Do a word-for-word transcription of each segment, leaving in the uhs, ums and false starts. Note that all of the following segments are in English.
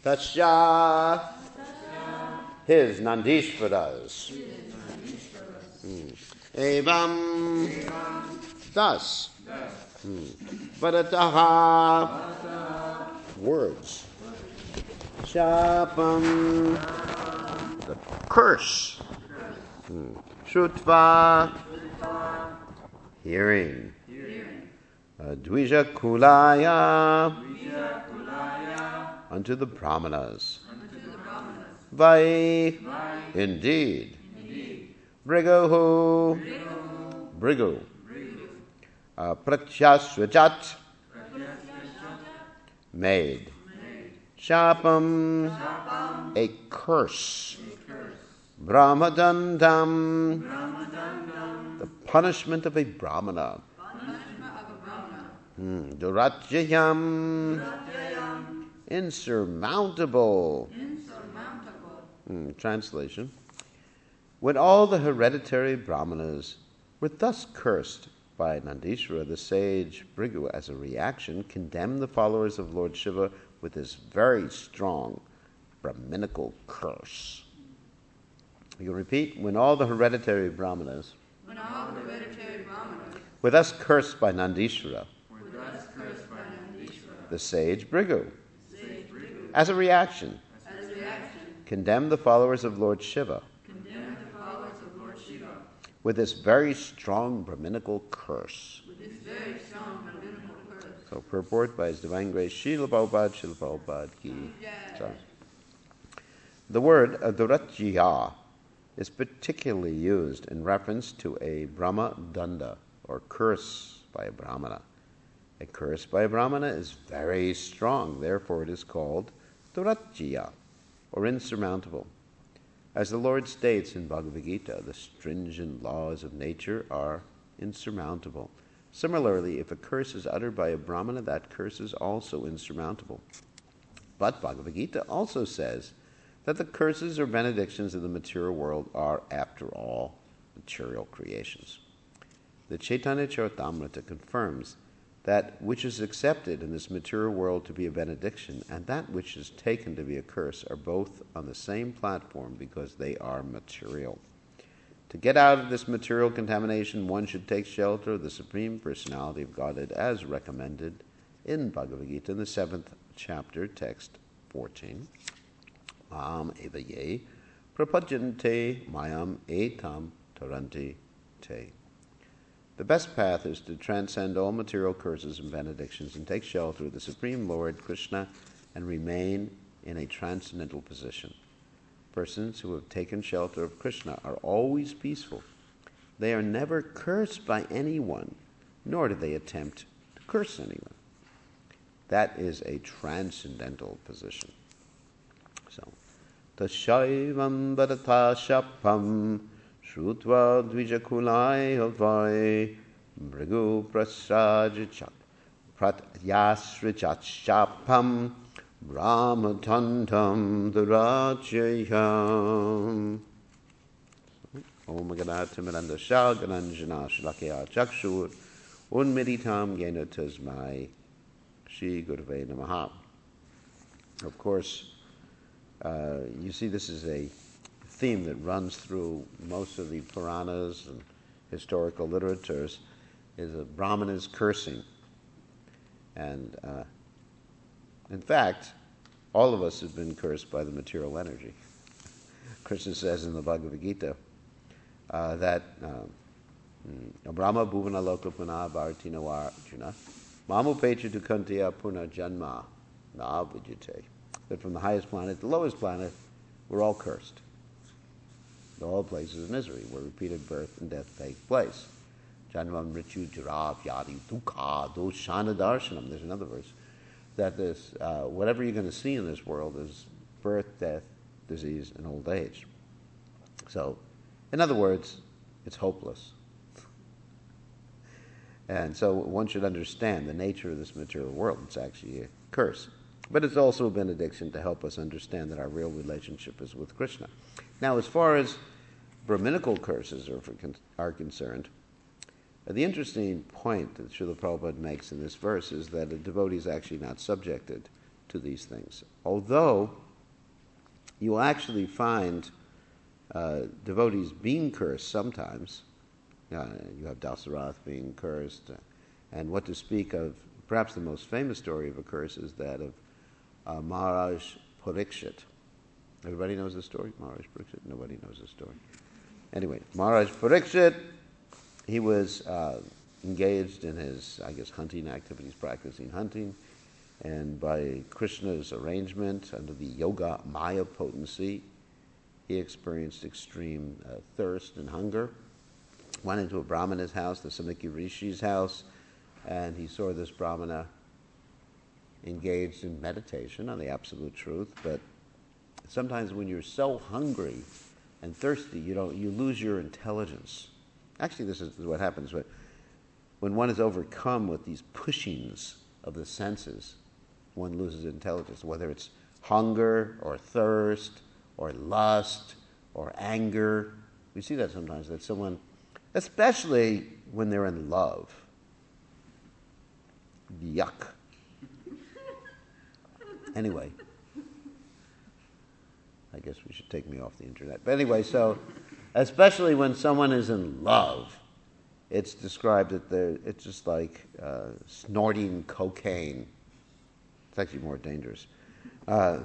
Tasya, his Nandishvaras. Hmm. Evam, thus. Hmm. Vadataha, words. Shapam, the curse. Hmm. Shrutva, hearing. Uh, Dvija kulaya, unto the brahmanas. Vai, indeed. Brigohu, Brigu. Uh, Pratyasvajat, made. Shapam, a curse. Brahmadandam, the punishment of a brahmana. Hmm. Durajyam, insurmountable. Hmm. Translation. When all the hereditary brahmanas were thus cursed by Nandishvara, the sage Brigu, as a reaction, condemned the followers of Lord Shiva with this very strong Brahminical curse. You can repeat. When all the hereditary brahmanas, when all the hereditary brahmanas were thus cursed by Nandishvara, were thus cursed by Nandishvara, the sage Brigu, sage Brigu, as a reaction, as a reaction, condemned the followers of Lord Shiva condemned the followers of Lord Shiva with this very strong Brahminical curse. with this very strong Brahminical curse. So, purport by His Divine Grace, Srila Prabhupada, Srila Prabhupada ki. So, the word adurajya is particularly used in reference to a Brahma danda, or curse by a Brahmana. A curse by a Brahmana is very strong, therefore it is called durajya, or insurmountable. As the Lord states in Bhagavad Gita, the stringent laws of nature are insurmountable. Similarly, if a curse is uttered by a Brahmana, that curse is also insurmountable. But Bhagavad Gita also says that the curses or benedictions of the material world are, after all, material creations. The Chaitanya Charitamrita confirms that which is accepted in this material world to be a benediction and that which is taken to be a curse are both on the same platform because they are material. To get out of this material contamination, one should take shelter of the Supreme Personality of Godhead as recommended in Bhagavad Gita in the seventh chapter, text fourteen. Mam eva ye prapajante mayam etam taranti te. The best path is to transcend all material curses and benedictions and take shelter of the Supreme Lord Krishna and remain in a transcendental position. Persons who have taken shelter of Krishna are always peaceful. They are never cursed by anyone, nor do they attempt to curse anyone. That is a transcendental position. So, Tashaivam Bharata Shapam Shrutva Dvijakulai Havai Brigu Prasajachap Pratyasrichat Shapam Brahmatantam Durajayam. Om Ganata Miranda Shal Gananjana Shlakya Chakshur Unmeditam Yena Tasmai Shri Gurve Namaha. Of course, uh, you see this is a theme that runs through most of the Puranas and historical literatures, is a Brahmana's cursing. And uh, in fact, all of us have been cursed by the material energy. Krishna says in the Bhagavad Gita uh, that Brahma bhuvana loka puna bharatina varjuna mamu pecha dukantiya puna janma na vijite. That from the highest planet to the lowest planet, we're all cursed. All places of misery where repeated birth and death take place. Janvam richu jara vyadi dukha doshana darshanam. There's another verse that this uh, whatever you're going to see in this world is birth, death, disease, and old age. So, in other words, it's hopeless. And so one should understand the nature of this material world. It's actually a curse. But it's also a benediction to help us understand that our real relationship is with Krishna. Now, as far as Brahminical curses are, for, are concerned, uh, the interesting point that Srila Prabhupada makes in this verse is that a devotee is actually not subjected to these things. Although you will actually find uh, devotees being cursed sometimes. Uh, you have Dasarath being cursed. Uh, and what to speak of, perhaps the most famous story of a curse is that of uh, Maharaj Parikshit. Everybody knows the story? Maharaj Parikshit? Nobody knows the story. Anyway, Maharaj Parikshit, he was uh, engaged in his, I guess, hunting activities, practicing hunting, and by Krishna's arrangement, under the yoga maya potency, he experienced extreme uh, thirst and hunger. Went into a brahmana's house, the Samikya Rishi's house, and he saw this brahmana engaged in meditation on the absolute truth. But sometimes when you're so hungry and thirsty, you don't, you lose your intelligence. Actually, this is what happens when, when one is overcome with these pushings of the senses. One loses intelligence, whether it's hunger or thirst or lust or anger. We see that sometimes, that someone, especially when they're in love. Yuck. Anyway, I guess we should take me off the internet. But anyway, so especially when someone is in love, it's described that they're, it's just like uh, snorting cocaine. It's actually more dangerous. Uh,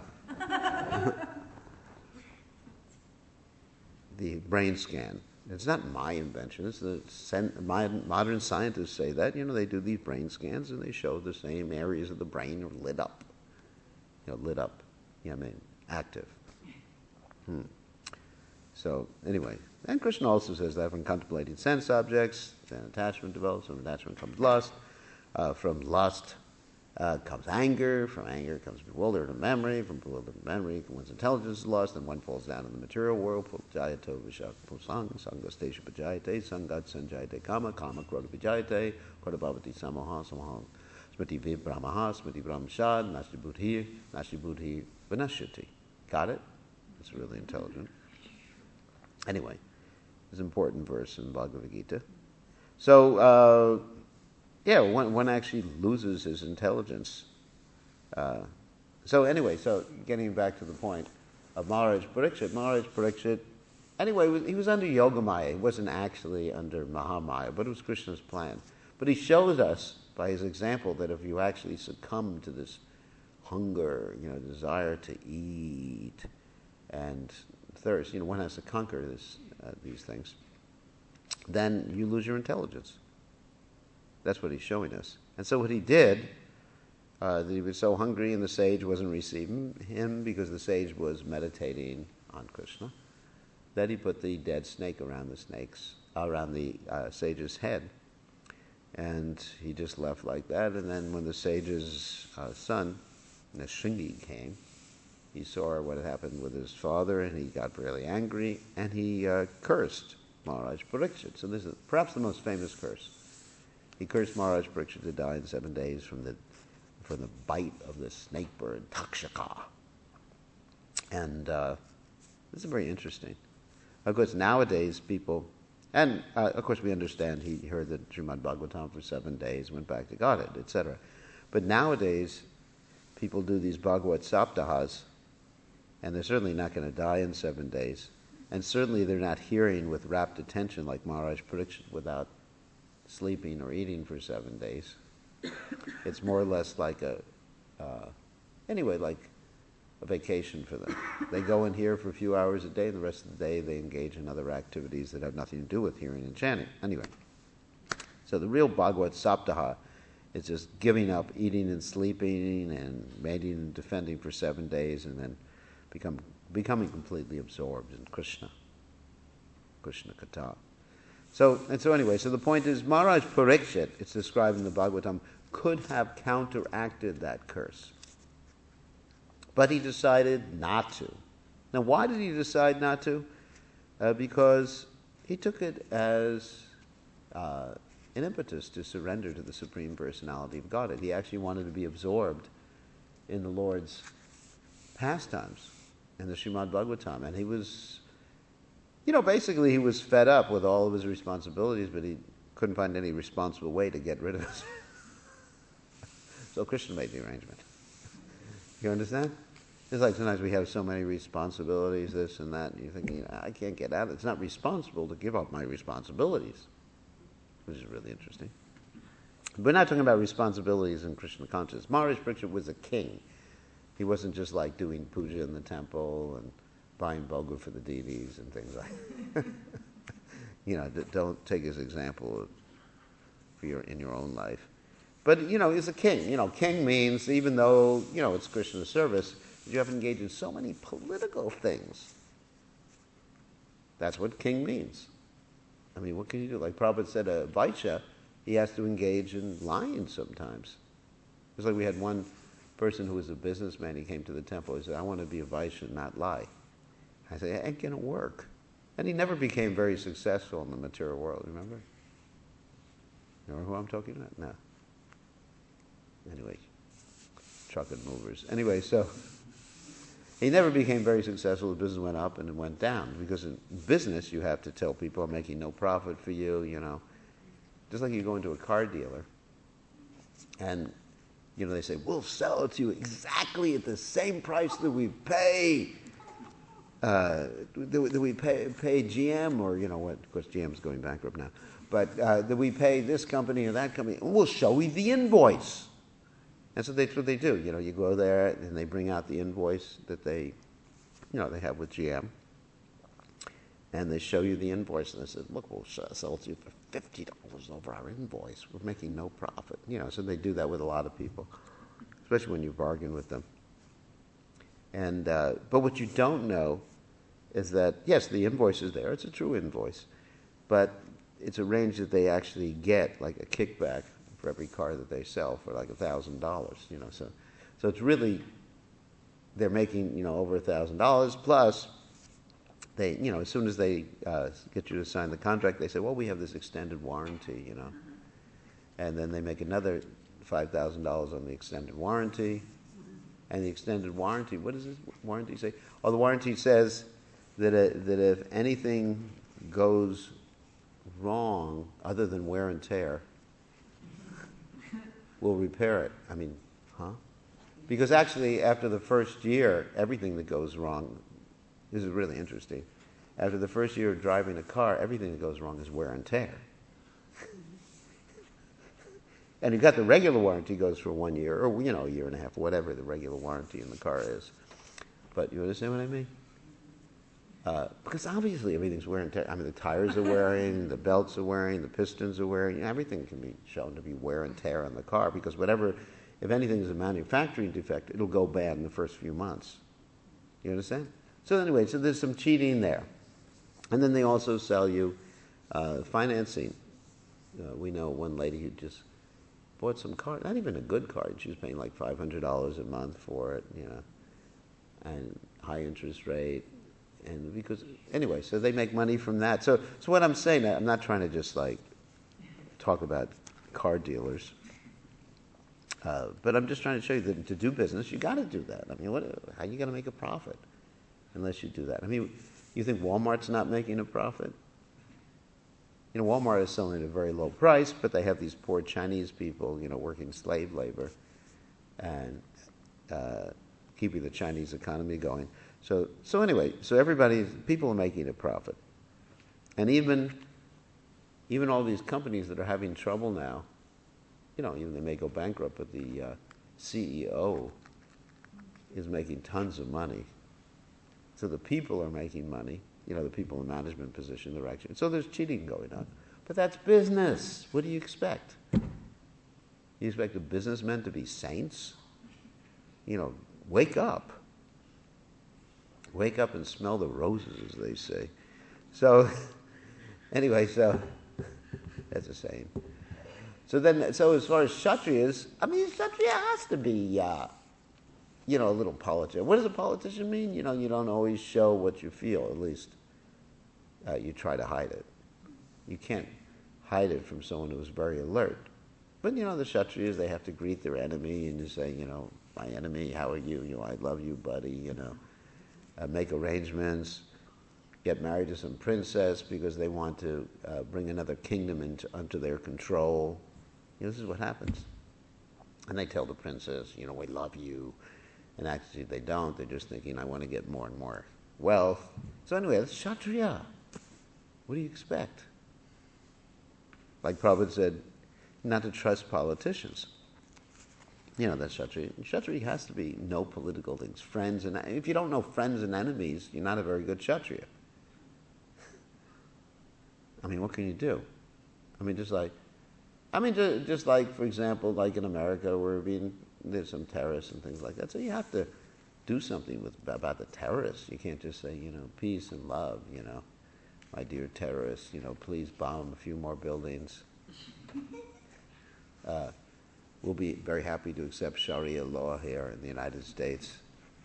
the brain scan. It's not my invention. It's the modern scientists say that. You know, they do these brain scans and they show the same areas of the brain are lit up. You know, lit up. Yeah, I mean, active. Hmm. So, anyway, and Krishna also says that when contemplating sense objects, then attachment develops. From attachment comes lust. Uh, from lust uh, comes anger. From anger comes bewilderment memory. From bewilderment memory, one's intelligence is lost, and one falls down in the material world. Pujayato vishakapusang, sangastesha pujayate, sangat sanjayate kama, kama krodha pujayate, krodha bhavati samaha, samaha smriti vibramaha, smriti brahmashad, nashti buddhi, nashti buddhi vinashyati. Got it? It's really intelligent. Anyway, it's an important verse in Bhagavad Gita. So, uh, yeah, one, one actually loses his intelligence. Uh, so anyway, so getting back to the point of Maharaj Parikshit, Maharaj Parikshit, anyway, he was under Yogamaya. He wasn't actually under Mahamaya, but it was Krishna's plan. But he shows us by his example that if you actually succumb to this hunger, you know, desire to eat and thirst, you know, one has to conquer this, uh, these things, then you lose your intelligence. That's what he's showing us. And so what he did, uh, that he was so hungry and the sage wasn't receiving him because the sage was meditating on Krishna, that he put the dead snake around the snakes, around the uh, sage's head. And he just left like that. And then when the sage's uh, son, Nrsimha, came, he saw what had happened with his father, and he got really angry, and he uh, cursed Maharaj Parikshit. So this is perhaps the most famous curse. He cursed Maharaj Parikshit to die in seven days from the from the bite of the snake bird, Takshaka. And uh, this is very interesting. Of course, nowadays people, and uh, of course we understand he heard the Srimad Bhagavatam for seven days, went back to Godhead, et cetera. But nowadays, people do these Bhagavat Saptahas, and they're certainly not going to die in seven days. And certainly they're not hearing with rapt attention like Maharaj Parikshit without sleeping or eating for seven days. It's more or less like a, uh, anyway, like a vacation for them. They go in here for a few hours a day, and the rest of the day they engage in other activities that have nothing to do with hearing and chanting. Anyway, so the real Bhagavat Saptaha is just giving up eating and sleeping and mating and defending for seven days and then become becoming completely absorbed in Krishna, Krishna Katha. So, and so anyway, so the point is, Maharaj Parikshit, it's described in the Bhagavatam, could have counteracted that curse. But he decided not to. Now, why did he decide not to? Uh, because he took it as uh, an impetus to surrender to the Supreme Personality of Godhead. He actually wanted to be absorbed in the Lord's pastimes in the Srimad Bhagavatam. And he was, you know, basically he was fed up with all of his responsibilities, but he couldn't find any responsible way to get rid of it. So Krishna made the arrangement. You understand? It's like sometimes we have so many responsibilities, this and that, and you're thinking, you know, I can't get out of it. It's not responsible to give up my responsibilities, which is really interesting. We're not talking about responsibilities in Krishna consciousness. Maharaj Parikshit was a king. He wasn't just like doing puja in the temple and buying boga for the deities and things like that. You know, don't take his example for your, in your own life. But, you know, he's a king. You know, king means, even though, you know, it's Krishna service, you have to engage in so many political things. That's what king means. I mean, what can you do? Like Prabhupada said, a Vaishya, he has to engage in lying sometimes. It's like we had one person who was a businessman. He came to the temple. He said, I want to be a Vaishya and not lie. I said, it ain't going to work. And he never became very successful in the material world, remember? Remember who I'm talking about? No. Anyway, truck and movers. Anyway, so he never became very successful. The business went up and it went down. Because in business, you have to tell people, I'm making no profit for you, you know. Just like you go into a car dealer and, you know, they say, we'll sell it to you exactly at the same price that we pay, uh, that, that we pay, pay G M or, you know what, of course G M's going bankrupt now, but uh, that we pay this company or that company, and we'll show you the invoice. And so that's what they do. You know, you go there and they bring out the invoice that they, you know, they have with G M. And they show you the invoice and they say, look, we'll sell it to you for fifty dollars over our invoice. We're making no profit. You know, so they do that with a lot of people, especially when you bargain with them. And, uh, but what you don't know is that, yes, the invoice is there. It's a true invoice. But it's arranged that they actually get like a kickback for every car that they sell for like a thousand dollars, you know. So, so it's really, they're making, you know, over a thousand dollars plus they, you know, as soon as they uh, get you to sign the contract, they say, well, we have this extended warranty, you know. And then they make another five thousand dollars on the extended warranty. And the extended warranty, what does this warranty say? Oh, the warranty says that, uh, that if anything goes wrong other than wear and tear, we'll repair it. I mean, huh? Because actually, after the first year, everything that goes wrong, this is really interesting. After the first year of driving a car, everything that goes wrong is wear and tear. And you got the regular warranty goes for one year, or, you know, a year and a half, whatever the regular warranty in the car is. But you understand what I mean? Uh, because obviously everything's wear and tear. I mean, the tires are wearing, the belts are wearing, the pistons are wearing. You know, everything can be shown to be wear and tear on the car because whatever, if anything is a manufacturing defect, it'll go bad in the first few months. You understand? So anyway, so there's some cheating there. And then they also sell you uh, financing. Uh, we know one lady who just bought some car, not even a good car. She was paying like five hundred dollars a month for it, you know, and high interest rate. And because, anyway, so they make money from that. So, so what I'm saying, I'm not trying to just like talk about car dealers, uh, but I'm just trying to show you that to do business, you got to do that. I mean, what, how are you going to make a profit unless you do that? I mean, you think Walmart's not making a profit? You know, Walmart is selling at a very low price, but they have these poor Chinese people, you know, working slave labor and uh, keeping the Chinese economy going. So, so anyway, so everybody, people are making a profit. And even, even all these companies that are having trouble now, you know, even they may go bankrupt, but the uh, C E O is making tons of money. So the people are making money. You know, the people in management position, they're actually, so there's cheating going on. But that's business. What do you expect? You expect the businessmen to be saints? You know, wake up. Wake up and smell the roses, as they say. So, anyway, so, that's a saying. So then, so as far as Kshatriyas, I mean, Kshatriya has to be, uh, you know, a little politician. What does a politician mean? You know, you don't always show what you feel, at least uh, you try to hide it. You can't hide it from someone who's very alert. But, you know, the Kshatriyas, they have to greet their enemy and just say, you know, my enemy, how are you? You know, I love you, buddy, you know. Uh, make arrangements, get married to some princess because they want to uh, bring another kingdom into under their control. You know, this is what happens. And they tell the princess, you know, we love you, And actually they don't. They're just thinking, I want to get more and more wealth. So anyway, that's Kshatriya. What do you expect? Like Prabhupada said, not to trust politicians. You know, that's Kshatriya. Kshatriya has to be no political things. Friends and if you don't know friends and enemies, you're not a very good Kshatriya. I mean, what can you do? I mean, just like, I mean, just, just like, for example, like in America, where being there's some terrorists and things like that. So you have to do something with about the terrorists. You can't just say, you know, peace and love. You know, my dear terrorists, you know, please bomb a few more buildings. Uh, we'll be very happy to accept Sharia law here in the United States.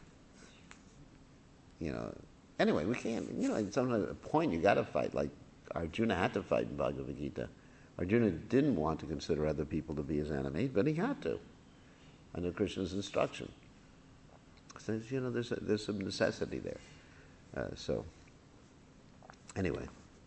You know, anyway, we can't. You know, at some point you got to fight. Like Arjuna had to fight in Bhagavad Gita. Arjuna didn't want to consider other people to be his enemy, but he had to, under Krishna's instruction. So, you know, there's a, there's some necessity there. Uh, so, anyway.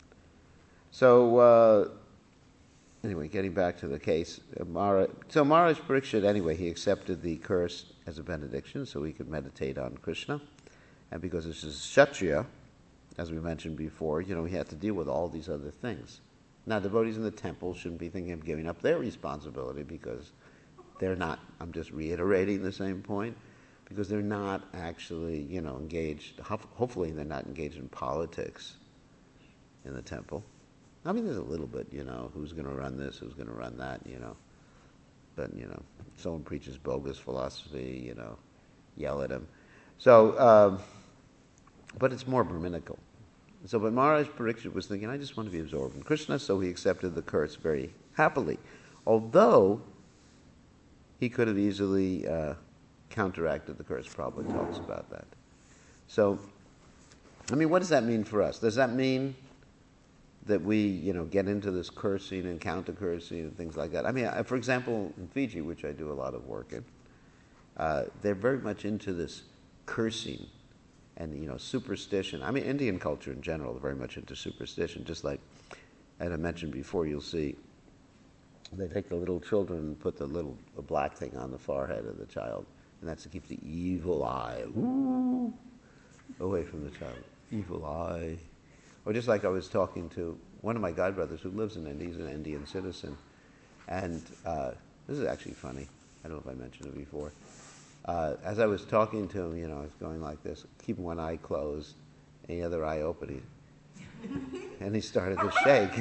So, uh, anyway, getting back to the case, uh, Mara, so Maharaj Parikshit, anyway, he accepted the curse as a benediction so he could meditate on Krishna. And because this is Kshatriya, as we mentioned before, you know, he had to deal with all these other things. Now, devotees in the temple shouldn't be thinking of giving up their responsibility because they're not, I'm just reiterating the same point, because they're not actually, you know, engaged, hopefully they're not engaged in politics in the temple. I mean, there's a little bit, you know, who's going to run this, who's going to run that, you know. But, you know, if someone preaches bogus philosophy, you know, yell at him. So, um, but it's more Brahminical. So, but Maharaj Parikshit was thinking, I just want to be absorbed in Krishna, so he accepted the curse very happily. Although, he could have easily uh, counteracted the curse. Prabhupada talks about that. So, I mean, what does that mean for us? Does that mean that we, you know, get into this cursing and counter-cursing and things like that? I mean, I, for example, in Fiji, which I do a lot of work in, uh, they're very much into this cursing and, you know, superstition. I mean, Indian culture in general is very much into superstition. Just like, as I mentioned before, you'll see they take the little children and put the little the black thing on the forehead of the child, and that's to keep the evil eye ooh, away from the child. Evil eye. Or just like I was talking to one of my godbrothers who lives in India, he's an Indian citizen, and uh, this is actually funny. I don't know if I mentioned it before. Uh, as I was talking to him, you know, I was going like this, keeping one eye closed, and the other eye open, he, and he started to shake.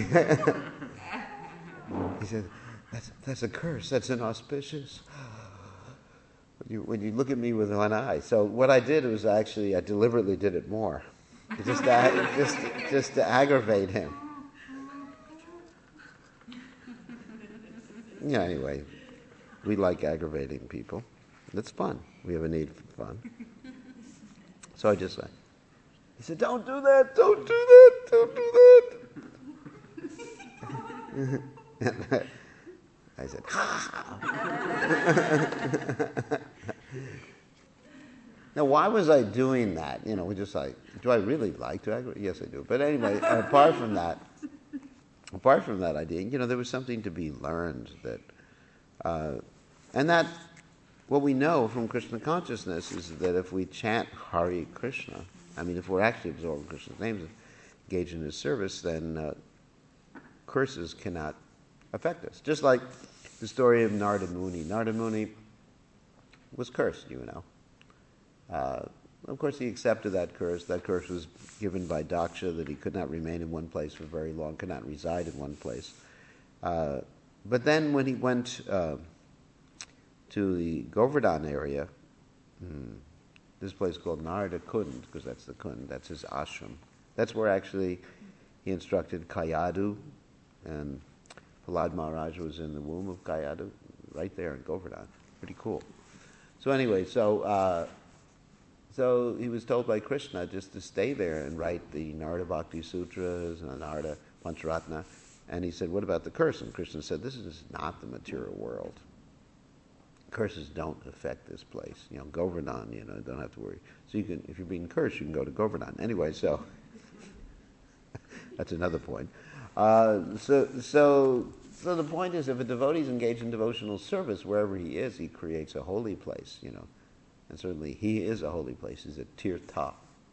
He said, that's, that's a curse, that's inauspicious. When you, when you look at me with one eye. So what I did was actually, I deliberately did it more, just to, just, just to aggravate him. Yeah, anyway, we like aggravating people. It's fun. We have a need for fun. So I just said, he said, don't do that, don't do that, don't do that. I said, now why was I doing that? You know, we just like, do I really like to aggravate? Yes, I do. But anyway, apart from that, apart from that idea, you know, there was something to be learned that, uh, and that, what we know from Krishna consciousness is that if we chant Hare Krishna, I mean, if we're actually absorbing Krishna's names, engaged in his service, then uh, curses cannot affect us. Just like the story of Narada Muni. Narada Muni was cursed, you know. Uh, of course, he accepted that curse. That curse was given by Daksha, that he could not remain in one place for very long, could not reside in one place. Uh, but then when he went uh, to the Govardhan area, hmm, this place called Narada Kund, because that's the Kund, that's his ashram. That's where actually he instructed Kayadu, and Prahlad Maharaj was in the womb of Kayadu, right there in Govardhan. Pretty cool. So anyway, so uh, so he was told by Krishna just to stay there and write the Narada Bhakti Sutras and the Narada Pancharatna. And he said, what about the curse? And Krishna said, this is not the material world. Curses don't affect this place. You know, Govardhan, you know, don't have to worry. So you can, if you're being cursed, you can go to Govardhan. Anyway, so that's another point. Uh, so, so, so the point is, if a devotee is engaged in devotional service, wherever he is, he creates a holy place, you know. And certainly he is a holy place. He's a tirtha.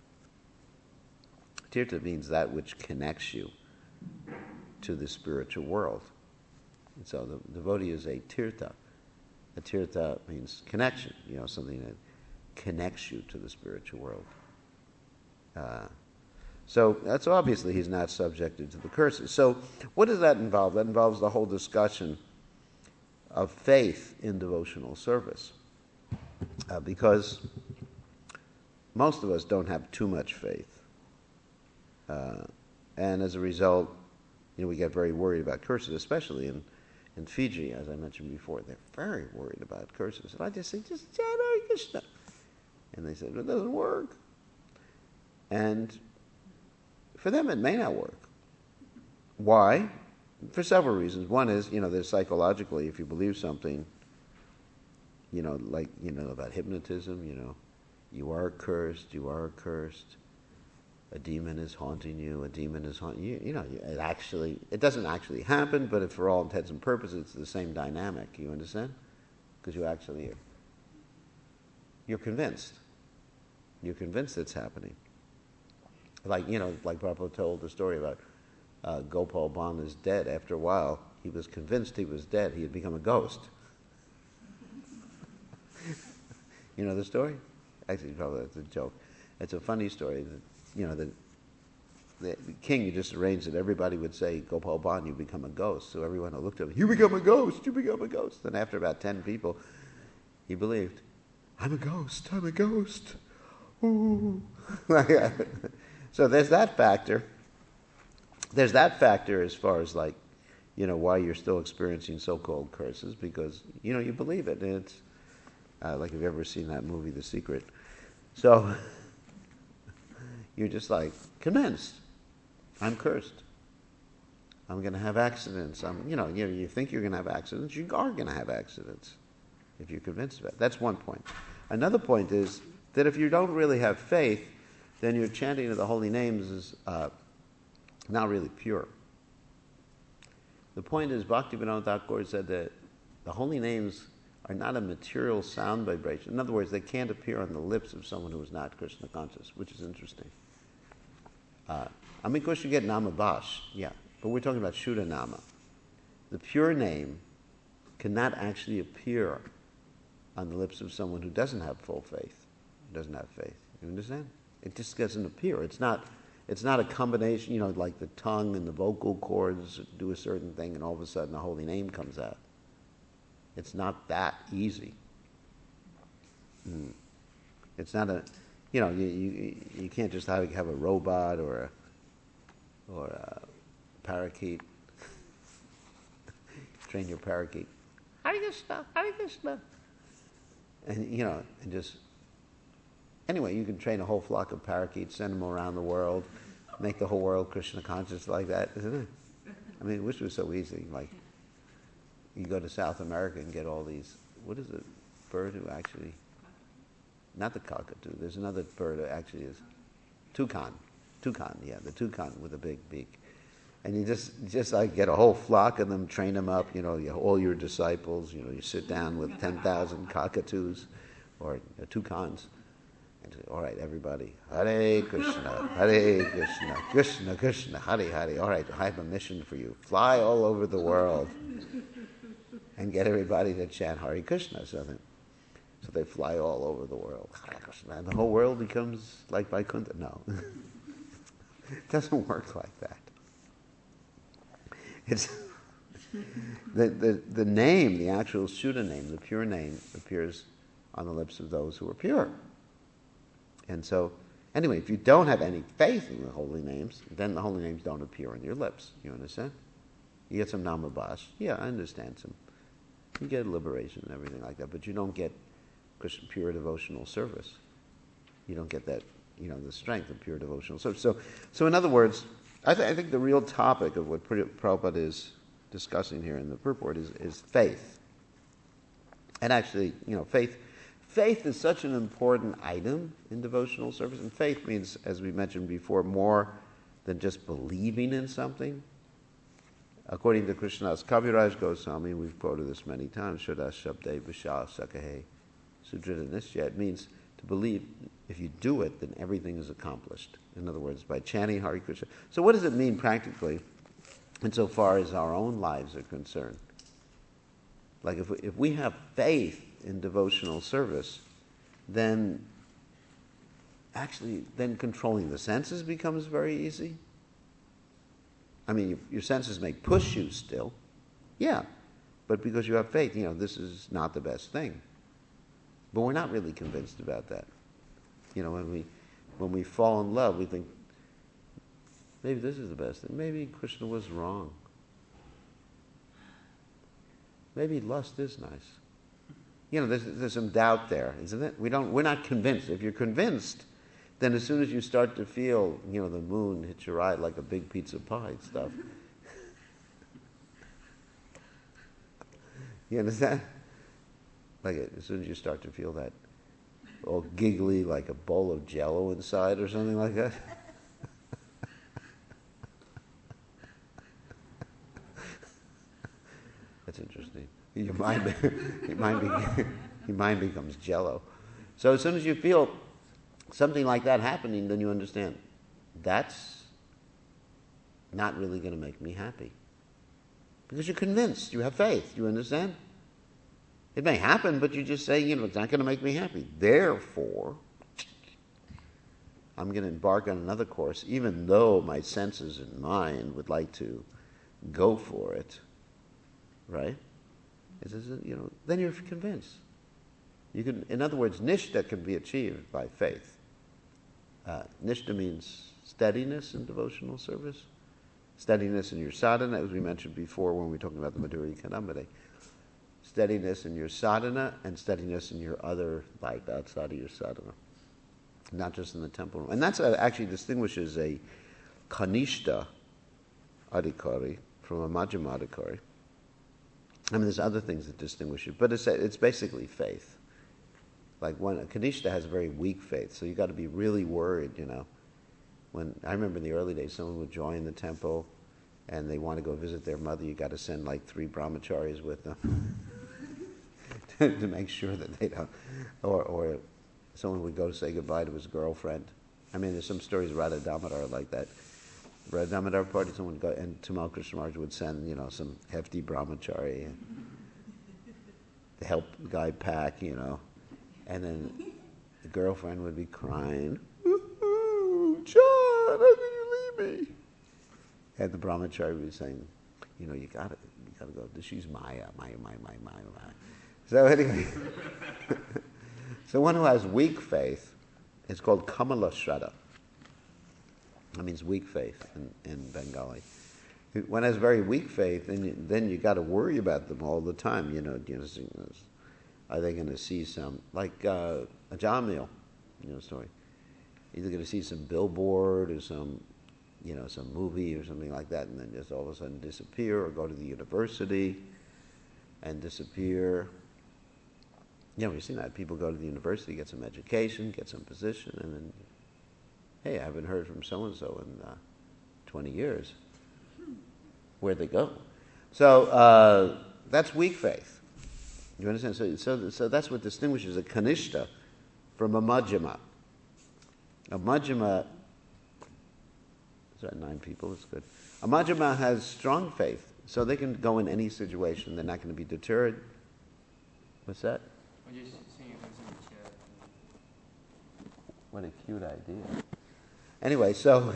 Tirtha means that which connects you to the spiritual world. And so the devotee is a tirtha. A tirtha means connection, you know, something that connects you to the spiritual world. Uh, so that's obviously he's not subjected to the curses. So what does that involve? That involves the whole discussion of faith in devotional service. Uh, because most of us don't have too much faith. Uh, and as a result, you know, we get very worried about curses, especially in, in Fiji, as I mentioned before. They're very worried about curses. And I just say, just chant Hare Krishna. And they said, it doesn't work. And for them, it may not work. Why? For several reasons. One is, you know, there's psychologically, if you believe something, you know, like, you know, about hypnotism, you know, you are cursed, you are cursed. A demon is haunting you, a demon is haunting you. You know, it actually, it doesn't actually happen, but if for all intents and purposes, it's the same dynamic. You understand? Because you actually are, you're convinced. You're convinced it's happening. Like, you know, like Prabhupada told the story about uh, Gopal Bhan is dead. After a while, he was convinced he was dead. He had become a ghost. You know the story? Actually, probably it's a joke. It's a funny story. That, you know, the, the king, you just arranged that everybody would say, Gopal Bhan, you become a ghost. So everyone who looked at him, you become a ghost, you become a ghost. And after about ten people, he believed, I'm a ghost, I'm a ghost. Ooh. So there's that factor. There's that factor as far as like, you know, why you're still experiencing so-called curses, because, you know, you believe it. And it's uh, like, have you ever seen that movie, The Secret? So you're just like convinced, I'm cursed. I'm going to have accidents. I'm, you know, you you think you're going to have accidents. You are going to have accidents if you're convinced of it. That's one point. Another point is that if you don't really have faith, then your chanting of the holy names is uh, not really pure. The point is, Bhaktivinoda Thakur said that the holy names are not a material sound vibration. In other words, they can't appear on the lips of someone who is not Krishna conscious, which is interesting. Uh, I mean, of course, you get Nama Bash, yeah, but we're talking about Shuddha Nama. The pure name cannot actually appear on the lips of someone who doesn't have full faith, doesn't have faith. You understand? It just doesn't appear. It's not. It's not a combination. You know, like the tongue and the vocal cords do a certain thing, and all of a sudden a holy name comes out. It's not that easy. Mm. It's not a. You know, you you, you can't just have, have a robot or a or a parakeet. Train your parakeet. Hare Krishna, Hare Krishna. And, you know, and just, anyway, you can train a whole flock of parakeets, send them around the world, make the whole world Krishna conscious like that, isn't it? I mean, I wish it was so easy. Like, you go to South America and get all these, what is it, bird who actually, not the cockatoo, there's another bird that actually is, toucan, toucan, yeah, the toucan with a big beak. And you just, just like get a whole flock of them, train them up, you know, you, all your disciples, you know, you sit down with ten thousand cockatoos or uh, toucans and say, all right, everybody, Hare Krishna, Hare Krishna, Krishna Krishna, Hare Hare. All right, I have a mission for you. Fly all over the world and get everybody to chant Hare Krishna. So, that, so they fly all over the world, Hare Krishna, and the whole world becomes like Vaikuntha. No, it doesn't work like that. It's the, the the name, the actual Shuddha name, the pure name, appears on the lips of those who are pure. And so, anyway, if you don't have any faith in the holy names, then the holy names don't appear on your lips. You understand? You get some Namabash. Yeah, I understand some. You get liberation and everything like that, but you don't get Krishna pure devotional service. You don't get that, you know, the strength of pure devotional service. So, so in other words, I, th- I think the real topic of what Prabhupada is discussing here in the purport is, is faith. And actually, you know, faith faith is such an important item in devotional service. And faith means, as we mentioned before, more than just believing in something. According to Krishnadas Kaviraj Goswami, we've quoted this many times, Shraddha Shabde Vishal Sakahe Sudrita Nishya. It means to believe if you do it, then everything is accomplished. In other words, by chanting Hare Krishna. So what does it mean practically insofar as our own lives are concerned? Like if we, if we have faith in devotional service, then actually then controlling the senses becomes very easy. I mean, your, your senses may push you still, yeah, but because you have faith, you know, this is not the best thing. But we're not really convinced about that. You know, when we when we fall in love, we think, maybe this is the best thing. Maybe Krishna was wrong. Maybe lust is nice. You know, there's, there's some doubt there, isn't it? We don't, we're not convinced. If you're convinced, then as soon as you start to feel, you know, the moon hit your eye like a big pizza pie stuff. You understand? Like as soon as you start to feel that all giggly like a bowl of Jell-O inside or something like that. That's interesting. Your mind, your mind, be, your mind becomes Jell-O. So as soon as you feel something like that happening, then you understand that's not really going to make me happy. Because you're convinced, you have faith, you understand? It may happen, but you just say, you know, it's not going to make me happy. Therefore, I'm going to embark on another course, even though my senses and mind would like to go for it. Right? It's, you know, then you're convinced. You can, in other words, nishta can be achieved by faith. Uh, nishta means steadiness in devotional service, steadiness in your sadhana, as we mentioned before when we were talking about the Madhurya Kanambade. Steadiness in your sadhana and steadiness in your other life outside of your sadhana, not just in the temple. And that's uh, actually distinguishes a kanishta adhikari from a majjhima adhikari. I mean, there's other things that distinguish it, but it's it's basically faith. Like one, a kanishta has a very weak faith, so you got to be really worried, you know. When I remember in the early days, someone would join the temple, and they want to go visit their mother. You got to send like three brahmacharis with them to, to make sure that they don't. Or, or someone would go to say goodbye to his girlfriend. I mean, there's some stories of Radha Damodar like that. Radha Damodar party, someone would go, and Tamal Krishna Maharaj would send, you know, some hefty brahmachari to help the guy pack, you know, and then the girlfriend would be crying, "Ooh, John, how can you leave me?" And the brahmachari would be saying, "You know, you gotta, you gotta go. She's Maya, Maya, Maya, Maya, Maya, Maya." So anyway, so one who has weak faith is called Kamala Shraddha. That means weak faith in, in Bengali. One has very weak faith, then you, then you got to worry about them all the time. You know, you know, are they going to see some like uh, a Jamil, you know, story? Either going to see some billboard or some, you know, some movie or something like that, and then just all of a sudden disappear, or go to the university and disappear. You know, we've seen that. People go to the university, get some education, get some position, and then, hey, I haven't heard from so-and-so in uh, twenty years. Where'd they go? So uh, that's weak faith. You understand? So, so, so that's what distinguishes a kanishta from a majjhima. A majjhima, is that nine people? That's good. A majjhima has strong faith, so they can go in any situation. They're not going to be deterred. What's that? What a cute idea. Anyway, so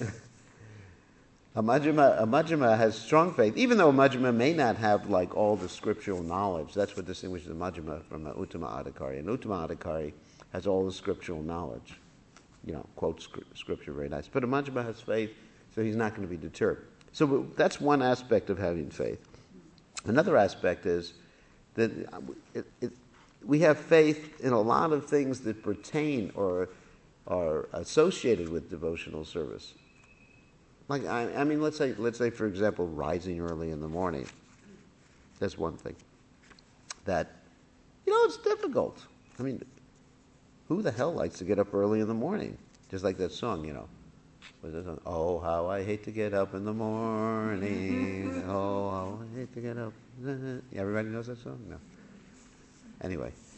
a majjhima, a majjhima has strong faith, even though a majjhima may not have like all the scriptural knowledge. That's what distinguishes a majjhima from an uttama adhikari. An uttama adhikari has all the scriptural knowledge. You know, quotes scripture very nice. But a majjhima has faith, so he's not going to be deterred. So that's one aspect of having faith. Another aspect is that it, it, we have faith in a lot of things that pertain or are associated with devotional service. Like, I, I mean, let's say, let's say, for example, rising early in the morning. That's one thing. That, you know, it's difficult. I mean, who the hell likes to get up early in the morning? Just like that song, you know. Was that song? Oh, how I hate to get up in the morning. Oh, how I hate to get up. Everybody knows that song? No. Anyway.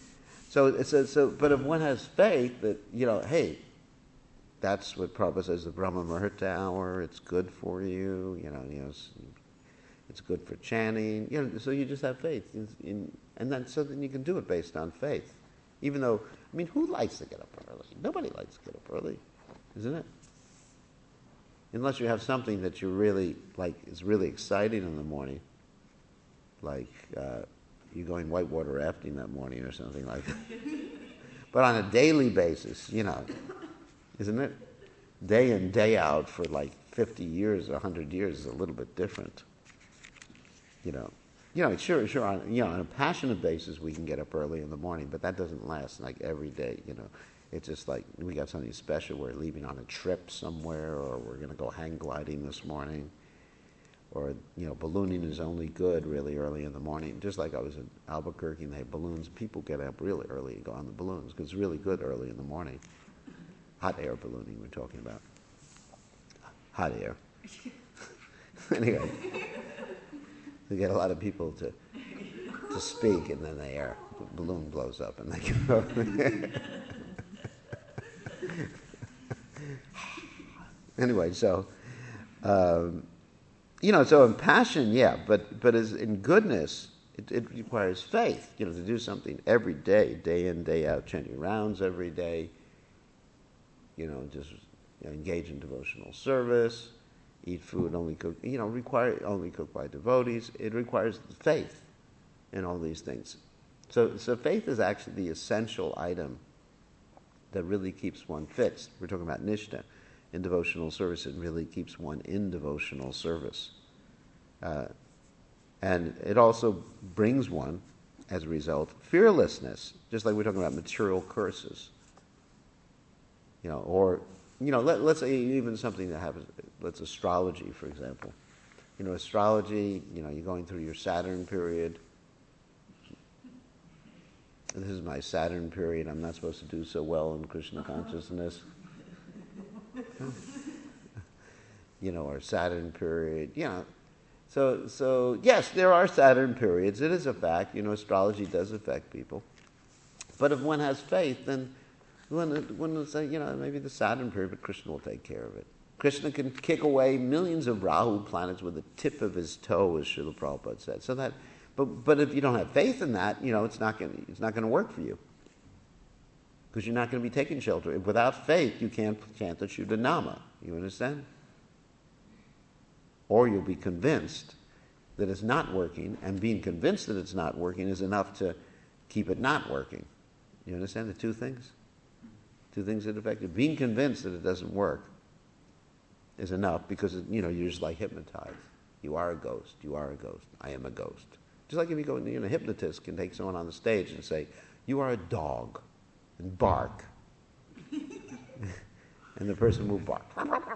So it's a, so, but if one has faith that, you know, hey, that's what Prabhupada says, the Brahma Muhurta hour, it's good for you, you know, you know, it's, it's good for chanting, you know, so you just have faith. In, in, and then, so then you can do it based on faith. Even though, I mean, who likes to get up early? Nobody likes to get up early, isn't it? Unless you have something that you really, like, is really exciting in the morning, like, uh, you're going whitewater rafting that morning or something like that. But on a daily basis, you know, isn't it? Day in, day out for like fifty years, one hundred years is a little bit different. You know, you know, sure, sure, on, you know, on a passionate basis we can get up early in the morning, but that doesn't last like every day, you know. It's just like we got something special, we're leaving on a trip somewhere, or we're going to go hang gliding this morning. Or, you know, ballooning is only good really early in the morning. Just like I was in Albuquerque and they had balloons, people get up really early to go on the balloons because it's really good early in the morning. Hot air ballooning we're talking about. Hot air. Anyway, they get a lot of people to to speak and then the air, the balloon blows up and they go. Anyway, so... Um, You know, so in passion, yeah, but but as in goodness, it, it requires faith. You know, to do something every day, day in, day out, chanting rounds every day. You know, just you know, engage in devotional service, eat food only cooked. You know, require only cooked by devotees. It requires faith in all these things. So, so faith is actually the essential item that really keeps one fixed. We're talking about Nishta. In devotional service, it really keeps one in devotional service. Uh, and it also brings one, as a result, fearlessness, just like we're talking about material curses. You know, or, you know, let, let's say even something that happens, let's astrology, for example. You know, astrology, you know, you're going through your Saturn period. This is my Saturn period. I'm not supposed to do so well in Krishna consciousness. You know, or Saturn period, you know. So, so yes, there are Saturn periods. It is a fact. You know, astrology does affect people. But if one has faith, then one, one will say, you know, maybe the Saturn period, but Krishna will take care of it. Krishna can kick away millions of Rahu planets with the tip of his toe, as Srila Prabhupada said. So that, but but if you don't have faith in that, you know, it's not going it's not going to work for you. Because you're not going to be taking shelter. Without faith, you can't chant the Shuddha Nama. You understand? Or you'll be convinced that it's not working, and being convinced that it's not working is enough to keep it not working. You understand the two things? Two things that affect you. Being convinced that it doesn't work is enough because, you know, you're just like hypnotized. You are a ghost. You are a ghost. I am a ghost. Just like if you go, you know, a hypnotist can take someone on the stage and say, you are a dog. And bark. And the person will bark.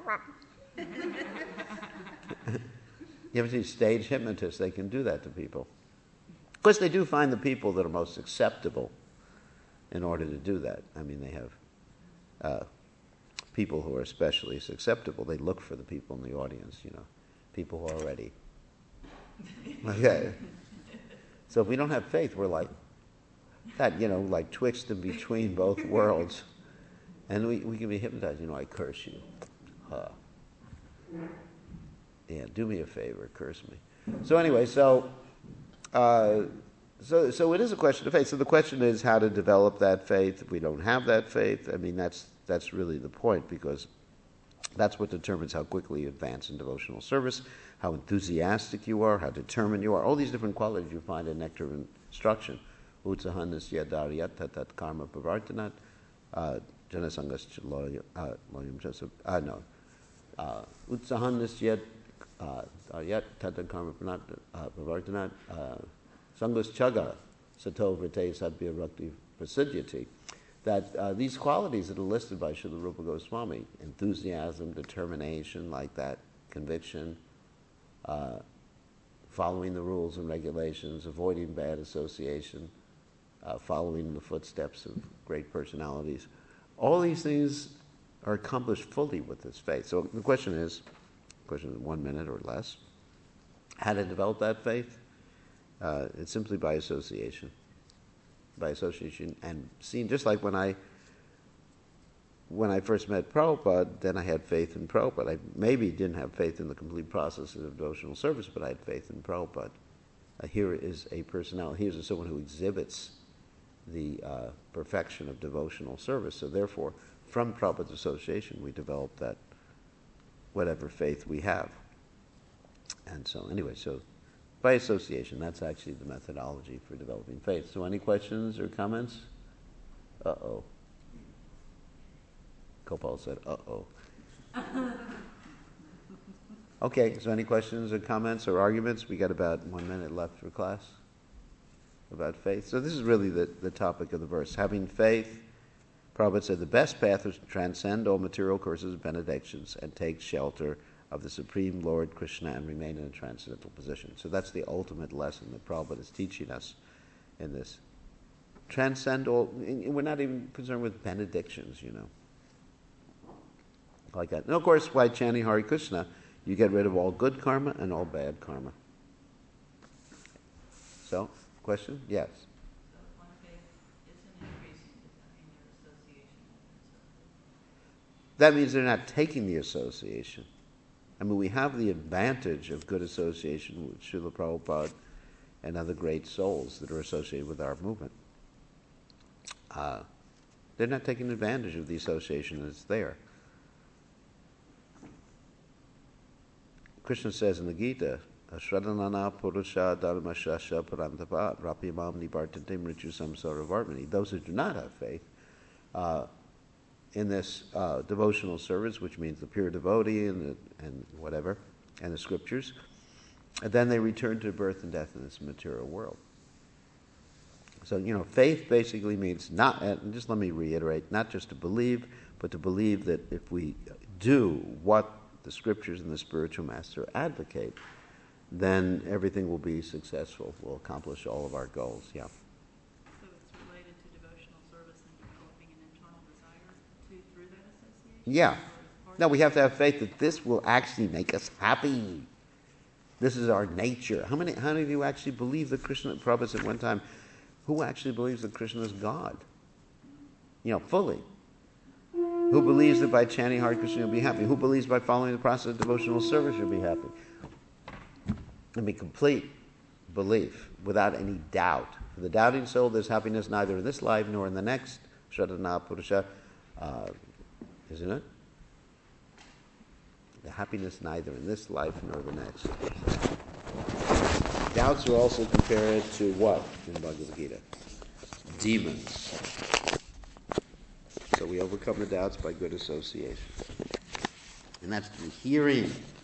You ever see stage hypnotists? They can do that to people. Of course, they do find the people that are most acceptable in order to do that. I mean, they have uh, people who are especially susceptible. They look for the people in the audience, you know, people who are already. Okay. So if we don't have faith, we're like, that, you know, like twixt in between both worlds. And we, we can be hypnotized. You know, I curse you. Huh. Yeah, do me a favor, curse me. So anyway, so, uh, so so it is a question of faith. So the question is how to develop that faith. If we don't have that faith, I mean, that's that's really the point, because that's what determines how quickly you advance in devotional service, how enthusiastic you are, how determined you are. All these different qualities you find in Nectar of Instruction. Utsahanasya daryat tatat karma pavartanat janasangas loyam jasab. Ah, no. Utsahanasya daryat tatat karma pavartanat sangas chaga sato vrite sadhya rakti prasidyati. That uh, these qualities that are listed by Srila Rupa Goswami, enthusiasm, determination, like that, conviction, uh, following the rules and regulations, avoiding bad association, uh, following in the footsteps of great personalities. All these things are accomplished fully with this faith. So the question is, question in one minute or less, how to develop that faith? Uh, it's simply by association. by association and seen, just like when I when I first met Prabhupada, then I had faith in Prabhupada. I maybe didn't have faith in the complete process of devotional service, but I had faith in Prabhupada. Uh, here is a personality, here's someone who exhibits the uh, perfection of devotional service. So therefore, from Prabhupada's association, we develop that whatever faith we have. And so anyway, so by association, that's actually the methodology for developing faith. So any questions or comments? Uh-oh. Gopal said, uh-oh. Okay, so any questions or comments or arguments? We got about one minute left for class about faith. So this is really the, the topic of the verse. Having faith, Prabhupada said, the best path is to transcend all material curses and benedictions and take shelter of the Supreme Lord Krishna and remain in a transcendental position. So that's the ultimate lesson that Prabhupada is teaching us in this. Transcend all, we're not even concerned with benedictions, you know. Like that. And of course, by chanting Hare Krishna, you get rid of all good karma and all bad karma. So, question? Yes. So one faith isn't increasing depending on their association with That means they're not taking the association. I mean, we have the advantage of good association with Srila Prabhupada and other great souls that are associated with our movement. Uh, they're not taking advantage of the association that's there. Krishna says in the Gita, Shradanana Purusha Dharma Shasha Parantapa Rapimam Nibartante Mritu Samsara Varmani. Those who do not have faith uh, in this uh, devotional service, which means the pure devotee and, the, and whatever, and the scriptures, and then they return to birth and death in this material world. So, you know, faith basically means not, and just let me reiterate, not just to believe, but to believe that if we do what the scriptures and the spiritual master advocate, then everything will be successful. We'll accomplish all of our goals. Yeah. So it's related to devotional service and developing an internal desire to through that association? Yeah. No, we have to have faith that this will actually make us happy. This is our nature. How many, how many of you actually believe that Krishna, Prabhupada said one time, who actually believes that Krishna is God? You know, fully. Who believes that by chanting Hare Krishna you'll be happy? Who believes by following the process of devotional service you'll be happy? I mean, complete belief, without any doubt. For the doubting soul, there's happiness neither in this life nor in the next. Shradana Purusha, uh, isn't it? The happiness neither in this life nor the next. Doubts are also compared to what in Bhagavad Gita? Demons. So we overcome the doubts by good association. And that's through hearing